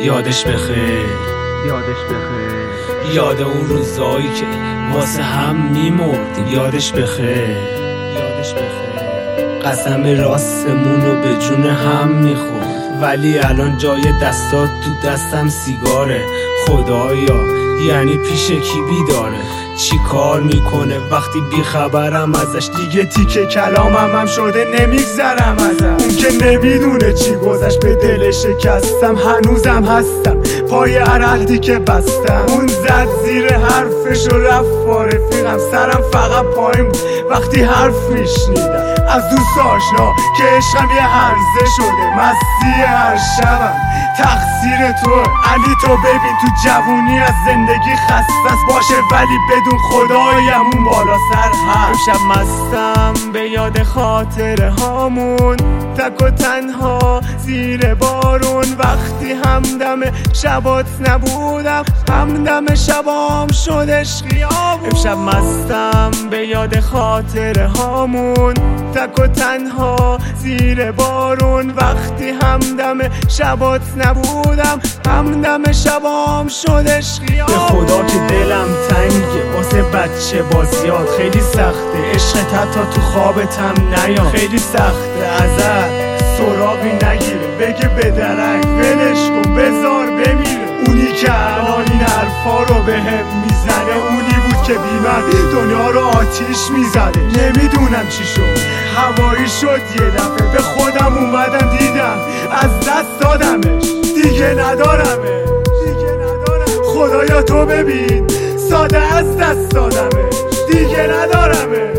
یادش بخیر، یاد اون روزایی که واسه هم میمردیم. یادش بخیر، قسم راستمونو به جون هم میخورد، ولی الان جای دستات تو دستم سیگاره. خدایا یعنی پیش کی بیداره؟ چی کار میکنه وقتی بیخبرم ازش؟ دیگه تیکه کلامم هم شده نمیگذرم ازش. اون که نمیدونه چی گذشت به دل شکستم، هنوزم هستم پای عرقی که بستم. اون زد زیر حرفش و رفت با رفیقم، سرم فقط پایین بود وقتی حرف میشنیدم از دوست آشنا که عشقم یه هرزه شده. مستی هر شبم تقصیر تو علی، تو ببین تو جوونی از زندگی خسته باشه، ولی بدون خدایم اون بالا سر هست. امشب مستم به یاد خاطره هامون، تک و تنها زیر بارون، وقتی همدم شبات نبودم همدم شبام شدش خیابون. امشب مستم به یاد خاطره هامون، تک و تنها زیر بارون، وقتی همدم شبات نبودم همدم شبام شدش خیابون. به خدا که دلم تنگه واسه بچه بازیات، خیلی سخته عشقت حتی تو خوابتم نیام. خیلی سخته ازت سراغی نگیره، بگه به درک ولش کن بذار بمیره. اونی که الان این حرفا رو به هم میزنه، اونی بود که بی من دنیا رو آتیش میزده. نمیدونم چی شد، هوایی شد یه دفعه، به خودم اومدم دیدم از دست دادمش، دیگه ندارمش. خدایا تو ببین ساده از دست دادمش، دیگه ندارمش.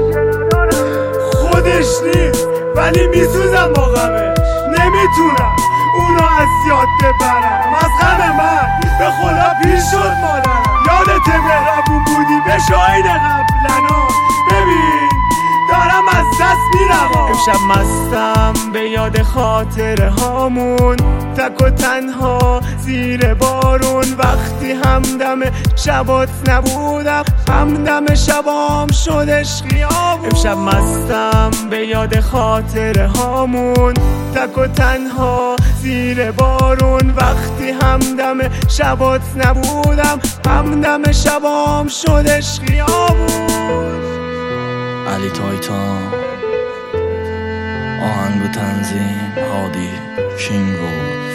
خودش نیست ولی میسوزم با غمش، نمیتونم اونو از یاد ببرم. از غم من به خدا پیر شد مادرم، یادت مهربون بودی به شاید قبلنا، ببین دارم از دست میرم. امشب مستم به یاد خاطره هامون، تک و تنها زیر بارون، وقتی همدم شبات نبودم همدم شبام شدش خیابون. امشب مستم به یاد خاطره هامون، تک و تنها زیر بارون، وقتی همدم شبات نبودم همدم شبام شدش خیابون. علی تایتان، آهنگ و تنظیم هادی کینگو.